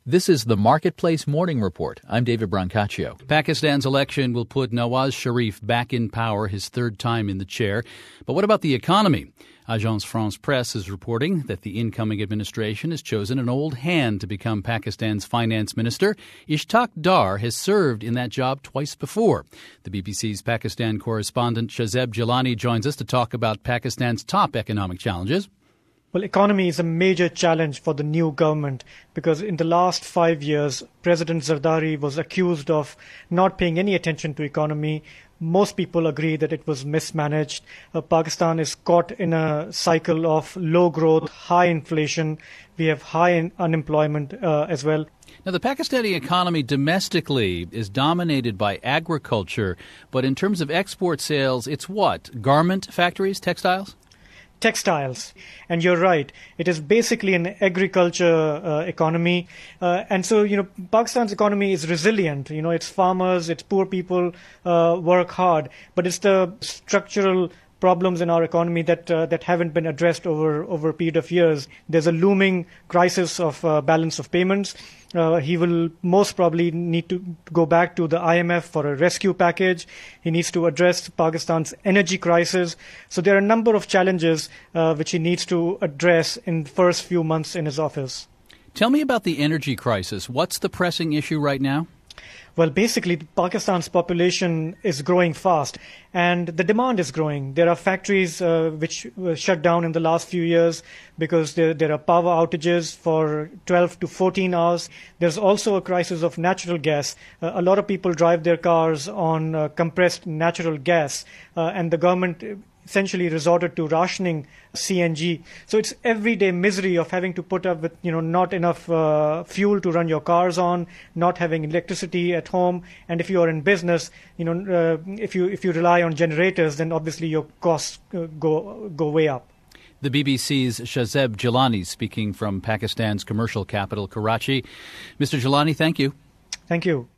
This is the Marketplace Morning Report. I'm David Brancaccio. Pakistan's election will put Nawaz Sharif back in power, his third time in the chair. But what about the economy? Agence France-Presse is reporting that the incoming administration has chosen an old hand to become Pakistan's finance minister. Ishtaq Dar has served in that job twice before. The BBC's Pakistan correspondent Shazeb Jilani joins us to talk about Pakistan's top economic challenges. Well, economy is a major challenge for the new government because in the last 5 years, President Zardari was accused of not paying any attention to economy. Most people agree that it was mismanaged. Pakistan is caught in a cycle of low growth, high inflation. We have high unemployment as well. Now, the Pakistani economy domestically is dominated by agriculture, but in terms of export sales, it's what? Garment factories, textiles? Textiles. And you're right. It is basically an agriculture economy. And so, Pakistan's economy is resilient. Its farmers, its poor people work hard. But it's the structural problems in our economy that haven't been addressed over a period of years. There's a looming crisis of balance of payments. He will most probably need to go back to the IMF for a rescue package. He needs to address Pakistan's energy crisis. So there are a number of challenges which he needs to address in the first few months in his office. Tell me about the energy crisis. What's the pressing issue right now? Well, basically, Pakistan's population is growing fast and the demand is growing. There are factories which were shut down in the last few years because there are power outages for 12 to 14 hours. There's also a crisis of natural gas. A lot of people drive their cars on compressed natural gas, and the government essentially resorted to rationing CNG. So it's everyday misery of having to put up with, not enough fuel to run your cars on, not having electricity at home. And if you are in business, if you rely on generators, then obviously your costs go way up. The BBC's Shazeb Jilani speaking from Pakistan's commercial capital, Karachi. Mr. Jilani, thank you. Thank you.